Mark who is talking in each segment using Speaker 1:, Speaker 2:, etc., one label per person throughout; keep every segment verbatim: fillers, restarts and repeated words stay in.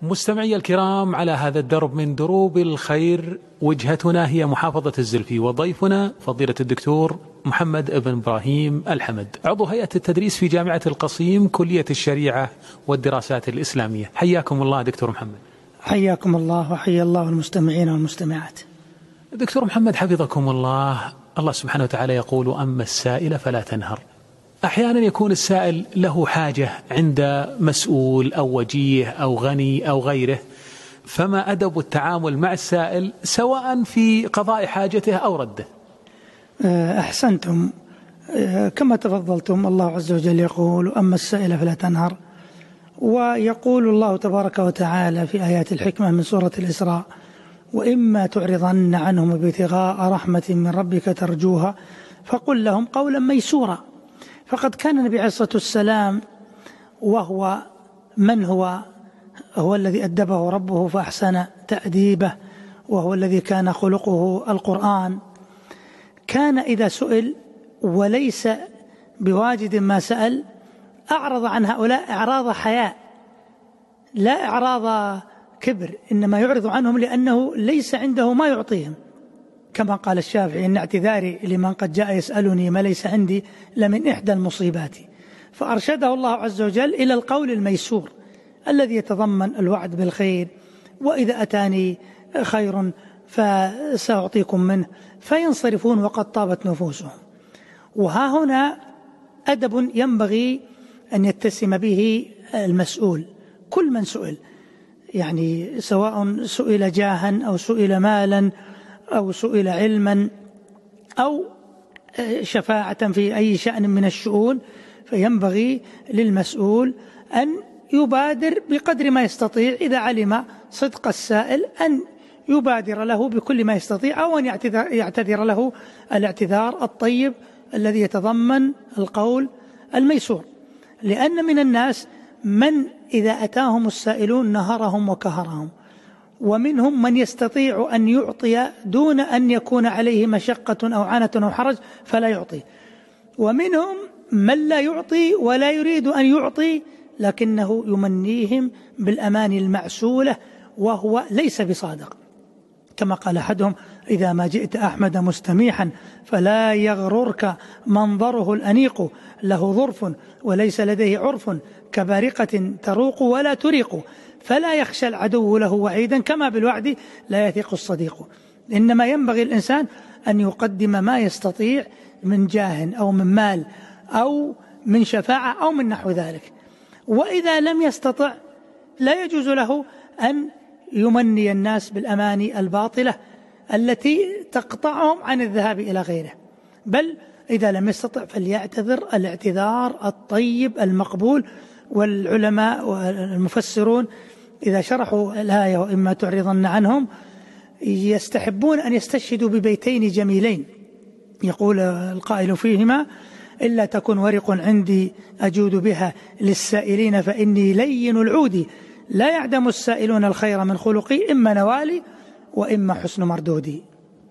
Speaker 1: مستمعي الكرام، على هذا الدرب من دروب الخير وجهتنا هي محافظة الزلفي، وضيفنا فضيلة الدكتور محمد ابن إبراهيم الحمد، عضو هيئة التدريس في جامعة القصيم كلية الشريعة والدراسات الإسلامية. حياكم الله دكتور محمد.
Speaker 2: حياكم الله وحيا الله المستمعين والمستمعات.
Speaker 1: دكتور محمد حفظكم الله، الله سبحانه وتعالى يقول: أما السائل فلا تنهر. أحيانا يكون السائل له حاجة عند مسؤول أو وجيه أو غني أو غيره، فما أدب التعامل مع السائل سواء في قضاء حاجته أو رده؟
Speaker 2: أحسنتم، كما تفضلتم. الله عز وجل يقول: أما السائل فلا تنهر. ويقول الله تبارك وتعالى في آيات الحكمة من سورة الإسراء: وإما تعرضن عنهم ابتغاء رحمة من ربك ترجوها فقل لهم قولا ميسورا. فقد كان النبي عليه الصلاة والسلام، وهو من هو هو الذي أدبه ربه فأحسن تأديبه، وهو الذي كان خلقه القرآن، كان إذا سئل وليس بواجد ما سأل أعرض عن هؤلاء إعراض حياء، لا إعراض كبر، إنما يعرض عنهم لأنه ليس عنده ما يعطيهم، كما قال الشافعي: إن اعتذاري لمن قد جاء يسألني ما ليس عندي لمن إحدى المصيبات. فأرشده الله عز وجل إلى القول الميسور الذي يتضمن الوعد بالخير: وإذا أتاني خير فسأعطيكم منه، فينصرفون وقد طابت نفوسهم. وها هنا أدب ينبغي أن يتسم به المسؤول، كل من سئل، يعني سواء سئل جاها أو سئل مالا أو سئل علما أو شفاعة في أي شأن من الشؤون، فينبغي للمسؤول أن يبادر بقدر ما يستطيع إذا علم صدق السائل، أن يبادر له بكل ما يستطيع، أو أن يعتذر, يعتذر له الاعتذار الطيب الذي يتضمن القول الميسور. لأن من الناس من إذا أتاهم السائلون نهرهم وكهرهم، ومنهم من يستطيع أن يعطي دون أن يكون عليه مشقة أو عنة أو حرج فلا يعطي، ومنهم من لا يعطي ولا يريد أن يعطي لكنه يمنيهم بالأمان المعسولة وهو ليس بصادق، كما قال أحدهم: إذا ما جئت أحمد مستميحا فلا يغررك منظره الأنيق، له ظرف وليس لديه عرف، كبارقة تروق ولا تريق، فلا يخشى العدو له وعيدا، كما بالوعد لا يثق الصديق. إنما ينبغي الإنسان أن يقدم ما يستطيع من جاه أو من مال أو من شفاعة أو من نحو ذلك. وإذا لم يستطع لا يجوز له أن يمني الناس بالأماني الباطلة التي تقطعهم عن الذهاب إلى غيره، بل إذا لم يستطع فليعتذر الاعتذار الطيب المقبول. والعلماء والمفسرون إذا شرحوا الآية وإما تعرضن عنهم يستحبون أن يستشهدوا ببيتين جميلين، يقول القائل فيهما: إلا تكن ورق عندي أجود بها للسائلين فإني لين العود، لا يعدم السائلون الخير من خلقي، إما نوالي وإما حسن مردودي.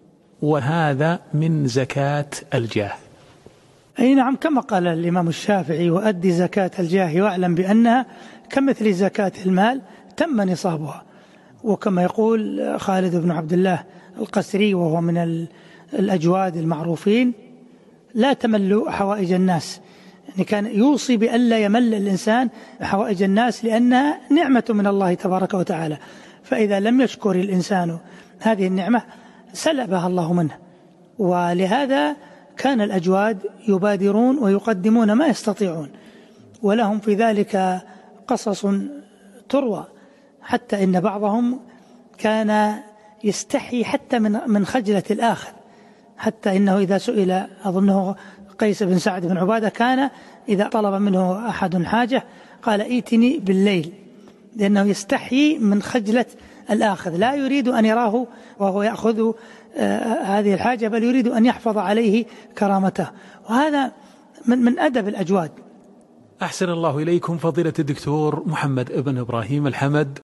Speaker 1: وهذا من زكاة الجاه.
Speaker 2: أي نعم، كما قال الإمام الشافعي: وأدي زكاة الجاه واعلم بأنها كمثل زكاة المال تم نصابها. وكما يقول خالد بن عبد الله القسري وهو من الأجواد المعروفين: لا تملوا حوائج الناس، يعني كان يوصي بألا يمل الإنسان حوائج الناس لأنها نعمة من الله تبارك وتعالى، فإذا لم يشكر الإنسان هذه النعمة سلبها الله منه. ولهذا كان الأجواد يبادرون ويقدمون ما يستطيعون، ولهم في ذلك قصص تروى، حتى إن بعضهم كان يستحي حتى من من خجلة الآخر، حتى إنه إذا سئل، أظنه قيس بن سعد بن عبادة، كان إذا طلب منه أحد حاجة قال: ائتني بالليل، لأنه يستحي من خجلة الآخذ، لا يريد أن يراه وهو يأخذ آه هذه الحاجة، بل يريد أن يحفظ عليه كرامته. وهذا من, من أدب الأجواد.
Speaker 1: أحسن الله إليكم فضيلة الدكتور محمد ابن إبراهيم الحمد،